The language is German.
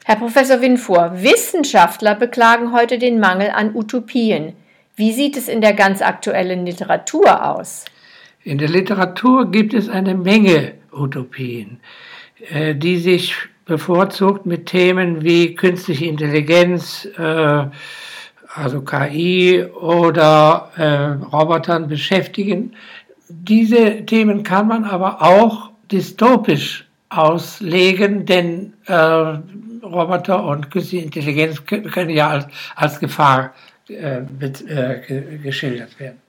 Herr Professor Winfuhr, Wissenschaftler beklagen heute den Mangel an Utopien. Wie sieht es in der ganz aktuellen Literatur aus? In der Literatur gibt es eine Menge Utopien, die sich bevorzugt mit Themen wie künstliche Intelligenz, also KI oder Robotern beschäftigen. Diese Themen kann man aber auch dystopisch auslegen, denn Roboter und künstliche Intelligenz können ja als Gefahr geschildert werden.